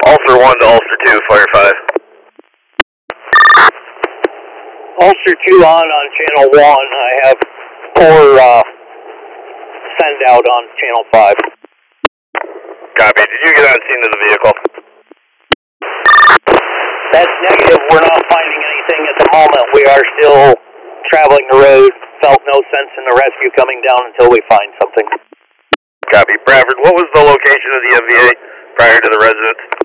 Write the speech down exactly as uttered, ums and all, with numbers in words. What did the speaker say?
Ulster one to Ulster two, Fire five. Ulster two on on channel one. I have poor uh, send out on channel five. Copy. Did you get on scene of the vehicle? That's negative. We're not finding anything at the moment. We are still traveling the road. Felt no sense in the rescue coming down until we find something. Copy. Bradford, what was the location of the M V A prior to the residence?